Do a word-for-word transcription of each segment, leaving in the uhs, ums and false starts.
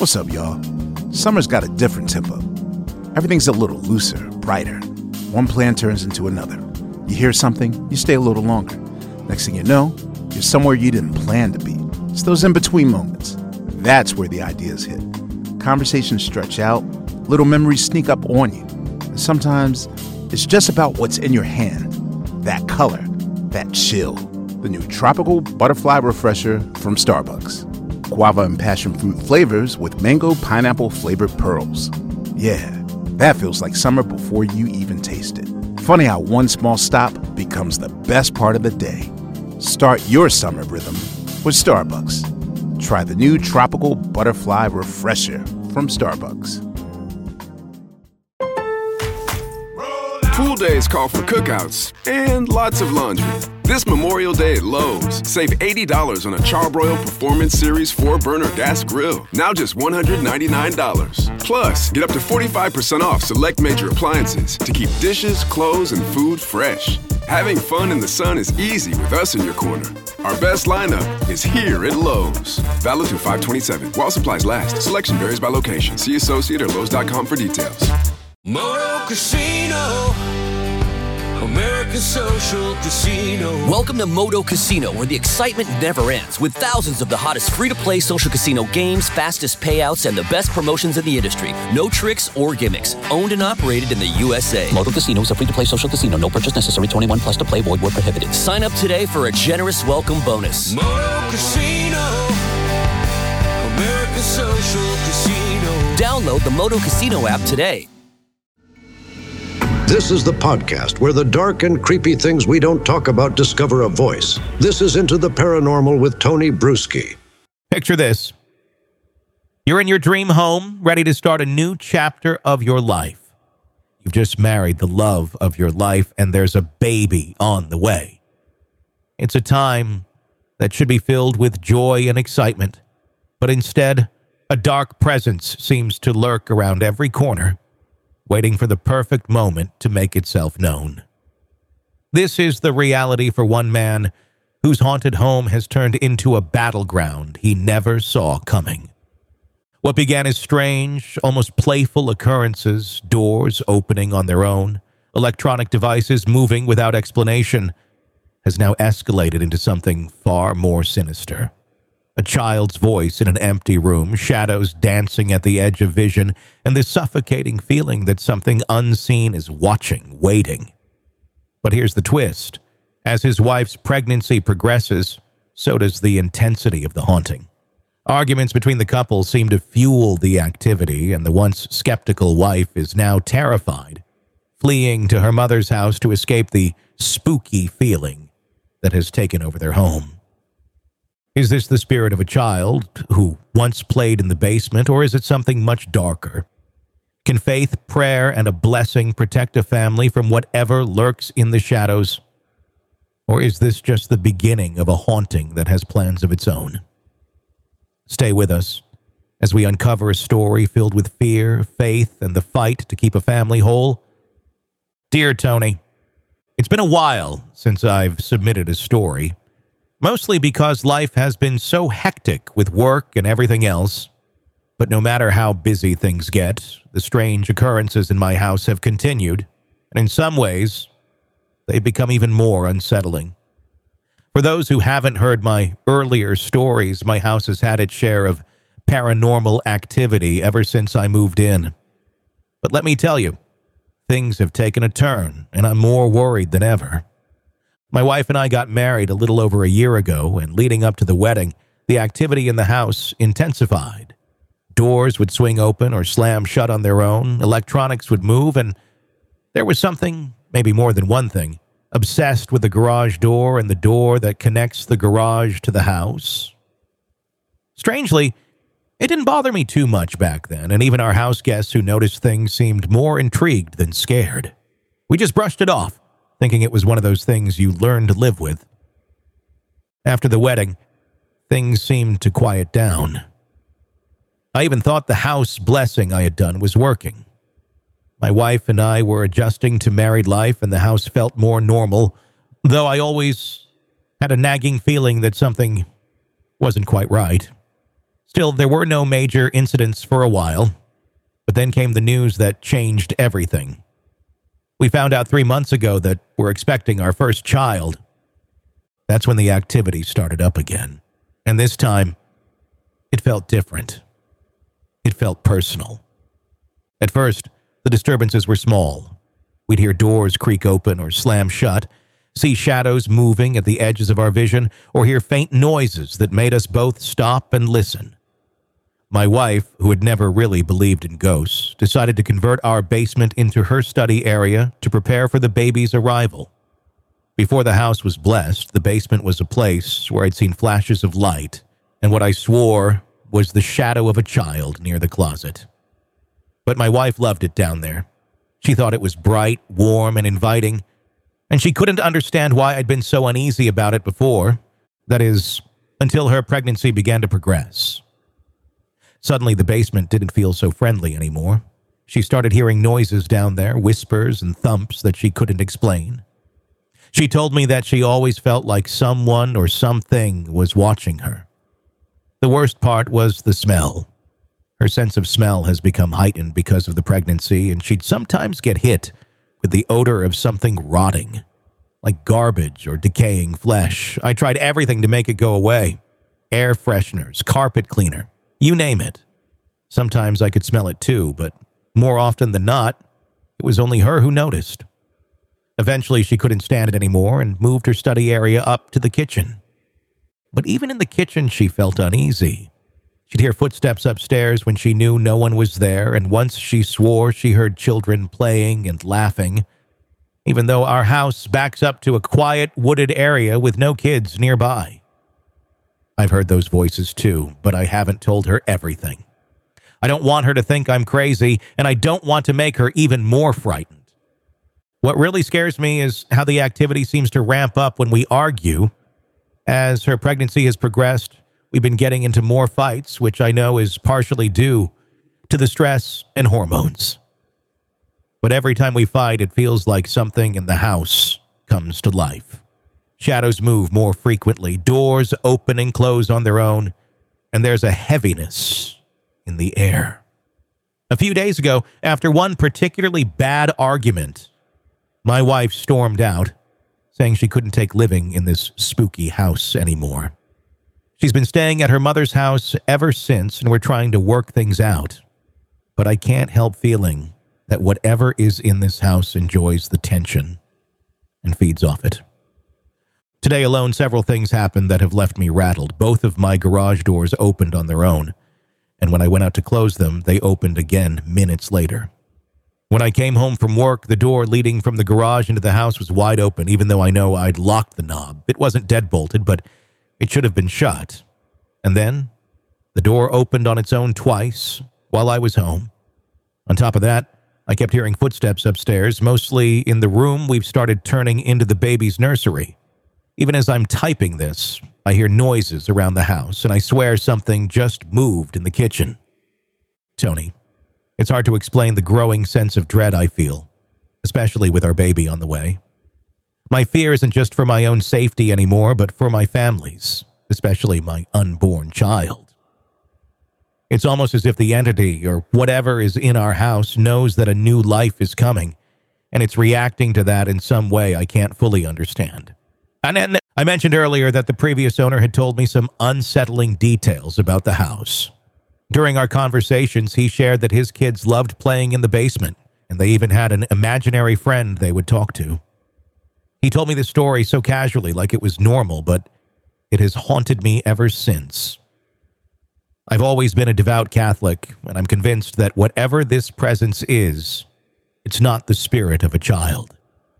What's up, y'all? Summer's got a different tempo. Everything's a little looser, brighter. One plan turns into another. You hear something, you stay a little longer. Next thing you know, you're somewhere you didn't plan to be. It's those in-between moments. That's where the ideas hit. Conversations stretch out, little memories sneak up on you. And sometimes it's just about what's in your hand. That color, that chill. The new Tropical Butterfly Refresher from Starbucks. Guava and passion fruit flavors with mango pineapple flavored pearls. Yeah, that feels like summer before you even taste it. Funny how one small stop becomes the best part of the day. Start your summer rhythm with Starbucks. Try the new Tropical Butterfly Refresher from Starbucks. Pool days call for cookouts and lots of laundry. This Memorial Day at Lowe's, save eighty dollars on a Charbroil Performance Series four burner gas grill. Now just one hundred ninety-nine dollars. Plus, get up to forty-five percent off select major appliances to keep dishes, clothes, and food fresh. Having fun in the sun is easy with us in your corner. Our best lineup is here at Lowe's. Valid through five twenty-seven. While supplies last. Selection varies by location. See associate or Lowe's dot com for details. Moto Casino, American Social Casino. Welcome to Moto Casino, where the excitement never ends, with thousands of the hottest free-to-play social casino games, fastest payouts, and the best promotions in the industry. No tricks or gimmicks. Owned and operated in the U S A. Moto Casino is a free-to-play social casino. No purchase necessary. twenty-one plus to play. Void where prohibited. Sign up today for a generous welcome bonus. Moto Casino, American Social Casino. Download the Moto Casino app today. This is the podcast where the dark and creepy things we don't talk about discover a voice. This is Into the Paranormal with Tony Bruschi. Picture this. You're in your dream home, ready to start a new chapter of your life. You've just married the love of your life, and there's a baby on the way. It's a time that should be filled with joy and excitement, but instead, a dark presence seems to lurk around every corner, waiting for the perfect moment to make itself known. This is the reality for one man whose haunted home has turned into a battleground he never saw coming. What began as strange, almost playful occurrences, doors opening on their own, electronic devices moving without explanation, has now escalated into something far more sinister. A child's voice in an empty room, shadows dancing at the edge of vision, and the suffocating feeling that something unseen is watching, waiting. But here's the twist. As his wife's pregnancy progresses, so does the intensity of the haunting. Arguments between the couple seem to fuel the activity, and the once skeptical wife is now terrified, fleeing to her mother's house to escape the spooky feeling that has taken over their home. Is this the spirit of a child who once played in the basement, or is it something much darker? Can faith, prayer, and a blessing protect a family from whatever lurks in the shadows? Or is this just the beginning of a haunting that has plans of its own? Stay with us as we uncover a story filled with fear, faith, and the fight to keep a family whole. Dear Tony, it's been a while since I've submitted a story. Mostly because life has been so hectic with work and everything else. But no matter how busy things get, the strange occurrences in my house have continued, and in some ways, they've become even more unsettling. For those who haven't heard my earlier stories, my house has had its share of paranormal activity ever since I moved in. But let me tell you, things have taken a turn, and I'm more worried than ever. My wife and I got married a little over a year ago, and leading up to the wedding, the activity in the house intensified. Doors would swing open or slam shut on their own, electronics would move, and there was something, maybe more than one thing, obsessed with the garage door and the door that connects the garage to the house. Strangely, it didn't bother me too much back then, and even our house guests who noticed things seemed more intrigued than scared. We just brushed it off, thinking it was one of those things you learn to live with. After the wedding, things seemed to quiet down. I even thought the house blessing I had done was working. My wife and I were adjusting to married life, and the house felt more normal, though I always had a nagging feeling that something wasn't quite right. Still, there were no major incidents for a while, but then came the news that changed everything. We found out three months ago that we're expecting our first child. That's when the activity started up again. And this time, it felt different. It felt personal. At first, the disturbances were small. We'd hear doors creak open or slam shut, see shadows moving at the edges of our vision, or hear faint noises that made us both stop and listen. My wife, who had never really believed in ghosts, decided to convert our basement into her study area to prepare for the baby's arrival. Before the house was blessed, the basement was a place where I'd seen flashes of light, and what I swore was the shadow of a child near the closet. But my wife loved it down there. She thought it was bright, warm, and inviting, and she couldn't understand why I'd been so uneasy about it before. That is, until her pregnancy began to progress. Suddenly, the basement didn't feel so friendly anymore. She started hearing noises down there, whispers and thumps that she couldn't explain. She told me that she always felt like someone or something was watching her. The worst part was the smell. Her sense of smell has become heightened because of the pregnancy, and she'd sometimes get hit with the odor of something rotting, like garbage or decaying flesh. I tried everything to make it go away. Air fresheners, carpet cleaner, you name it. Sometimes I could smell it too, but more often than not, it was only her who noticed. Eventually, she couldn't stand it anymore and moved her study area up to the kitchen. But even in the kitchen, she felt uneasy. She'd hear footsteps upstairs when she knew no one was there, and once she swore she heard children playing and laughing, even though our house backs up to a quiet, wooded area with no kids nearby. I've heard those voices too, but I haven't told her everything. I don't want her to think I'm crazy, and I don't want to make her even more frightened. What really scares me is how the activity seems to ramp up when we argue. As her pregnancy has progressed, we've been getting into more fights, which I know is partially due to the stress and hormones. But every time we fight, it feels like something in the house comes to life. Shadows move more frequently, doors open and close on their own, and there's a heaviness in the air. A few days ago, after one particularly bad argument, my wife stormed out, saying she couldn't take living in this spooky house anymore. She's been staying at her mother's house ever since, and we're trying to work things out. But I can't help feeling that whatever is in this house enjoys the tension and feeds off it. Today alone, several things happened that have left me rattled. Both of my garage doors opened on their own, and when I went out to close them, they opened again minutes later. When I came home from work, the door leading from the garage into the house was wide open, even though I know I'd locked the knob. It wasn't deadbolted, but it should have been shut. And then, the door opened on its own twice while I was home. On top of that, I kept hearing footsteps upstairs, mostly in the room we've started turning into the baby's nursery. Even as I'm typing this, I hear noises around the house, and I swear something just moved in the kitchen. Tony, it's hard to explain the growing sense of dread I feel, especially with our baby on the way. My fear isn't just for my own safety anymore, but for my family's, especially my unborn child. It's almost as if the entity, or whatever is in our house, knows that a new life is coming, and it's reacting to that in some way I can't fully understand. And then I mentioned earlier that the previous owner had told me some unsettling details about the house. During our conversations, he shared that his kids loved playing in the basement, and they even had an imaginary friend they would talk to. He told me the story so casually, like it was normal, but it has haunted me ever since. I've always been a devout Catholic, and I'm convinced that whatever this presence is, it's not the spirit of a child.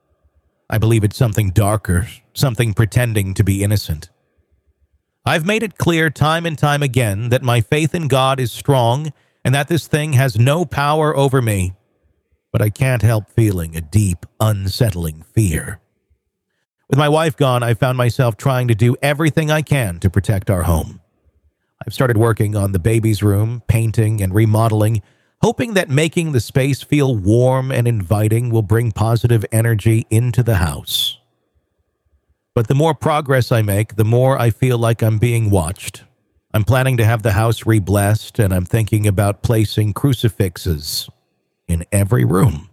I believe it's something darker, something pretending to be innocent. I've made it clear time and time again that my faith in God is strong and that this thing has no power over me, but I can't help feeling a deep, unsettling fear. With my wife gone, I found myself trying to do everything I can to protect our home. I've started working on the baby's room, painting and remodeling, hoping that making the space feel warm and inviting will bring positive energy into the house. But the more progress I make, the more I feel like I'm being watched. I'm planning to have the house re-blessed, and I'm thinking about placing crucifixes in every room.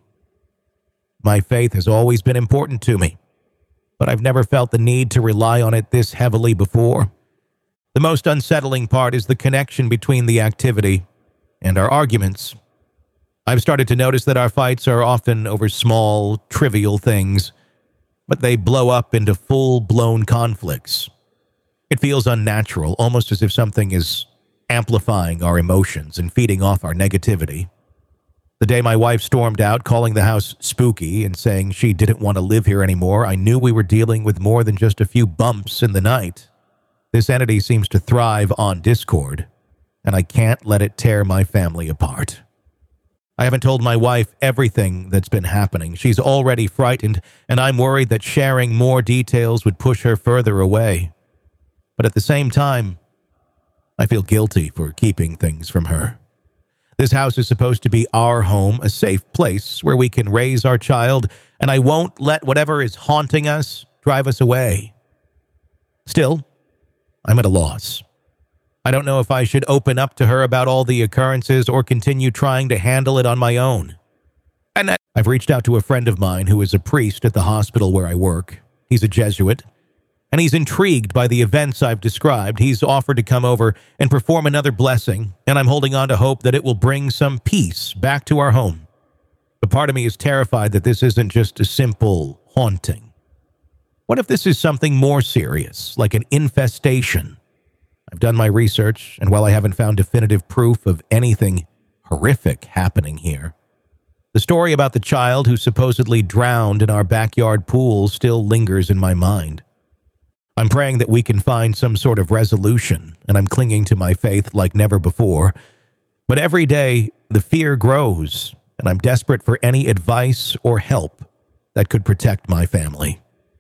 My faith has always been important to me, but I've never felt the need to rely on it this heavily before. The most unsettling part is the connection between the activity and our arguments. I've started to notice that our fights are often over small, trivial things, but they blow up into full-blown conflicts. It feels unnatural, almost as if something is amplifying our emotions and feeding off our negativity. The day my wife stormed out, calling the house spooky and saying she didn't want to live here anymore, I knew we were dealing with more than just a few bumps in the night. This entity seems to thrive on discord, and I can't let it tear my family apart. I haven't told my wife everything that's been happening. She's already frightened, and I'm worried that sharing more details would push her further away. But at the same time, I feel guilty for keeping things from her. This house is supposed to be our home, a safe place where we can raise our child, and I won't let whatever is haunting us drive us away. Still, I'm at a loss. I don't know if I should open up to her about all the occurrences or continue trying to handle it on my own. And that I've reached out to a friend of mine who is a priest at the hospital where I work. He's a Jesuit, and he's intrigued by the events I've described. He's offered to come over and perform another blessing, and I'm holding on to hope that it will bring some peace back to our home. But part of me is terrified that this isn't just a simple haunting. What if this is something more serious, like an infestation? I've done my research, and while I haven't found definitive proof of anything horrific happening here, the story about the child who supposedly drowned in our backyard pool still lingers in my mind. I'm praying that we can find some sort of resolution, and I'm clinging to my faith like never before. But every day, the fear grows, and I'm desperate for any advice or help that could protect my family.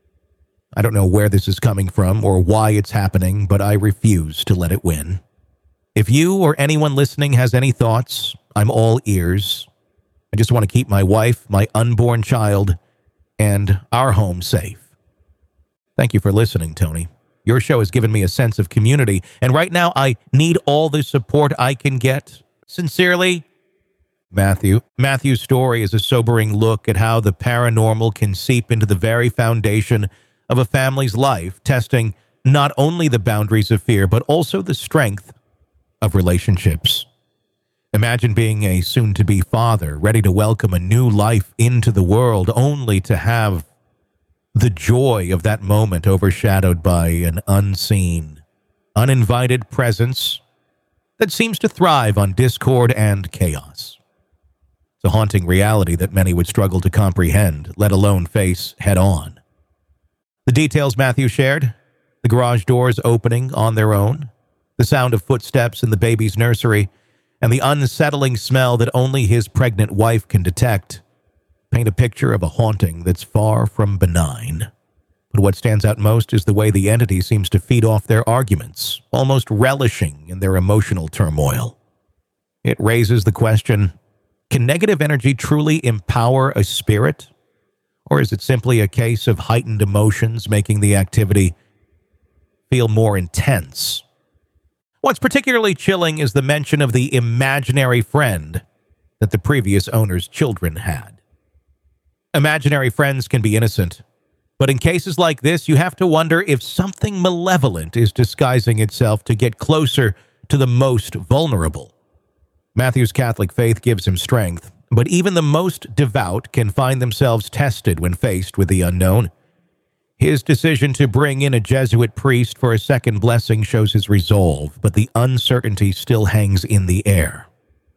I don't know where this is coming from or why it's happening, but I refuse to let it win. If you or anyone listening has any thoughts, I'm all ears. I just want to keep my wife, my unborn child, and our home safe. Thank you for listening, Tony. Your show has given me a sense of community, and right now I need all the support I can get. Sincerely, Matthew. Matthew's story is a sobering look at how the paranormal can seep into the very foundation of a family's life, testing not only the boundaries of fear, but also the strength of relationships. Imagine being a soon-to-be father, ready to welcome a new life into the world, only to have the joy of that moment overshadowed by an unseen, uninvited presence that seems to thrive on discord and chaos. It's a haunting reality that many would struggle to comprehend, let alone face head-on. The details Matthew shared, the garage doors opening on their own, the sound of footsteps in the baby's nursery, and the unsettling smell that only his pregnant wife can detect, paint a picture of a haunting that's far from benign. But what stands out most is the way the entity seems to feed off their arguments, almost relishing in their emotional turmoil. It raises the question, can negative energy truly empower a spirit? Or is it simply a case of heightened emotions making the activity feel more intense? What's particularly chilling is the mention of the imaginary friend that the previous owner's children had. Imaginary friends can be innocent, but in cases like this, you have to wonder if something malevolent is disguising itself to get closer to the most vulnerable. Matthew's Catholic faith gives him strength, but even the most devout can find themselves tested when faced with the unknown. His decision to bring in a Jesuit priest for a second blessing shows his resolve, but the uncertainty still hangs in the air.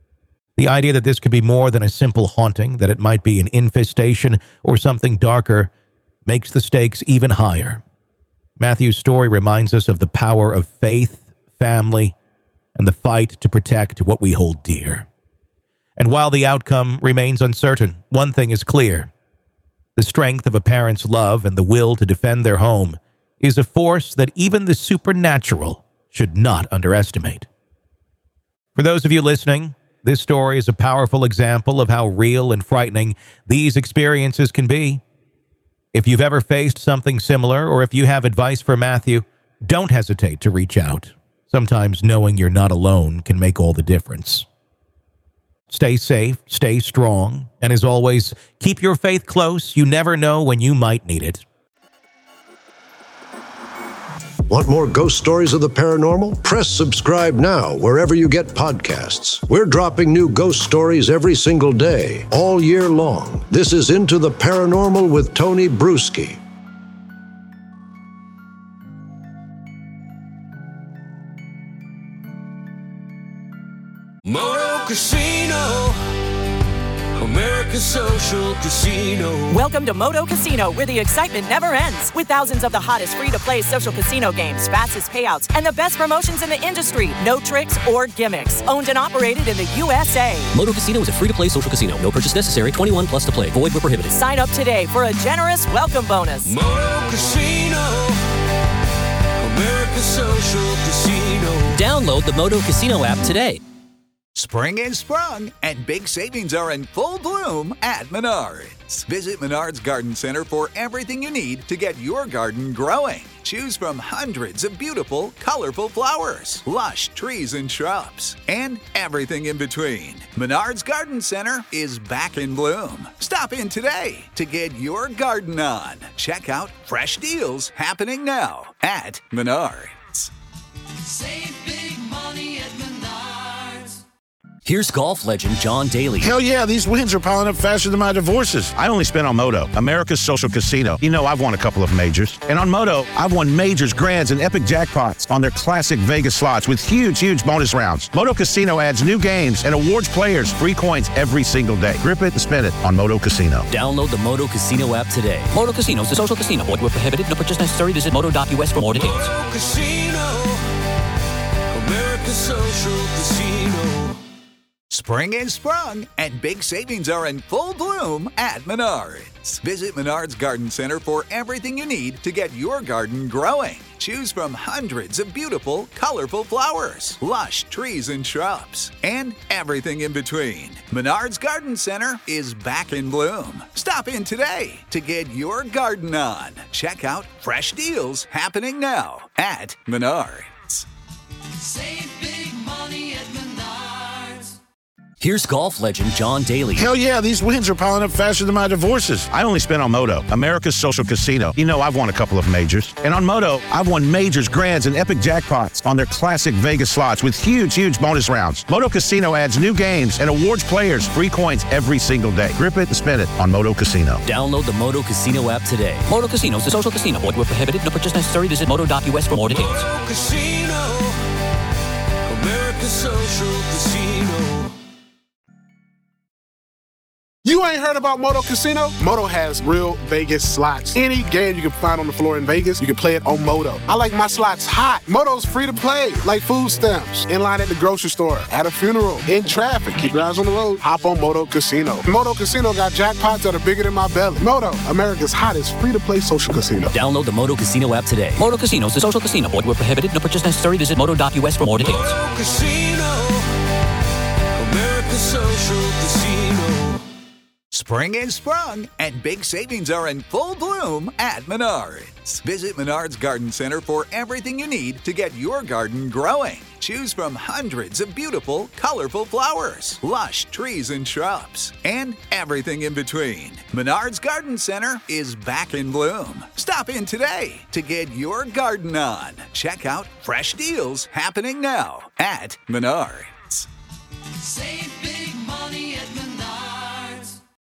The idea that this could be more than a simple haunting, that it might be an infestation or something darker, makes the stakes even higher. Matthew's story reminds us of the power of faith, family, and the fight to protect what we hold dear. And while the outcome remains uncertain, one thing is clear. The strength of a parent's love and the will to defend their home is a force that even the supernatural should not underestimate. For those of you listening, this story is a powerful example of how real and frightening these experiences can be. If you've ever faced something similar, or if you have advice for Matthew, don't hesitate to reach out. Sometimes knowing you're not alone can make all the difference. Stay safe, stay strong, and as always, keep your faith close. You never know when you might need it. Want more ghost stories of the paranormal? Press subscribe now wherever you get podcasts. We're dropping new ghost stories every single day, all year long. This is Into the Paranormal with Tony Bruschi. Moto Casino, America's social casino. Welcome to Moto Casino, where the excitement never ends. With thousands of the hottest free-to-play social casino games, fastest payouts, and the best promotions in the industry. No tricks or gimmicks. Owned and operated in the U S A. Moto Casino is a free-to-play social casino. No purchase necessary. twenty-one plus to play. Void where prohibited. Sign up today for a generous welcome bonus. Moto Casino, America's social casino. Download the Moto Casino app today. Spring is sprung, and big savings are in full bloom at Menards. Visit Menards Garden Center for everything you need to get your garden growing. Choose from hundreds of beautiful, colorful flowers, lush trees and shrubs, and everything in between. Menards Garden Center is back in bloom. Stop in today to get your garden on. Check out fresh deals happening now at Menards. Save big money at Menards. Here's golf legend John Daly. Hell yeah, these wins are piling up faster than my divorces. I only spent on Moto, America's social casino. You know, I've won a couple of majors. And on Moto, I've won majors, grands, and epic jackpots on their classic Vegas slots with huge, huge bonus rounds. Moto Casino adds new games and awards players free coins every single day. Grip it and spin it on Moto Casino. Download the Moto Casino app today. Moto Casino is a social casino. Void where prohibited. No purchase necessary. Visit moto dot U S for more details. Moto Casino, America's social casino. Spring is sprung, and big savings are in full bloom at Menards. Visit Menards Garden Center for everything you need to get your garden growing. Choose from hundreds of beautiful, colorful flowers, lush trees and shrubs, and everything in between. Menards Garden Center is back in bloom. Stop in today to get your garden on. Check out fresh deals happening now at Menards. Save big money at Menards. Here's golf legend John Daly. Hell yeah, these wins are piling up faster than my divorces. I only spent on Moto, America's social casino. You know, I've won a couple of majors. And on Moto, I've won majors, grands, and epic jackpots on their classic Vegas slots with huge, huge bonus rounds. Moto Casino adds new games and awards players free coins every single day. Grip it and spin it on Moto Casino. Download the Moto Casino app today. Moto Casino is a social casino. Void where prohibited. No purchase necessary. Visit moto dot U S for more details. Moto Casino, America's social casino. You ain't heard about Moto Casino? Moto has real Vegas slots. Any game you can find on the floor in Vegas, you can play it on Moto. I like my slots hot. Moto's free to play, like food stamps, in line at the grocery store, at a funeral, in traffic. Keep your eyes on the road. Hop on Moto Casino. Moto Casino got jackpots that are bigger than my belly. Moto, America's hottest free-to-play social casino. Download the Moto Casino app today. Moto Casino is a social casino. Void where prohibited. No purchase necessary. Visit moto dot U S for more details. Moto Casino, America's social casino. Spring is sprung, and big savings are in full bloom at Menards. Visit Menards Garden Center for everything you need to get your garden growing. Choose from hundreds of beautiful, colorful flowers, lush trees and shrubs, and everything in between. Menards Garden Center is back in bloom. Stop in today to get your garden on. Check out fresh deals happening now at Menards. Save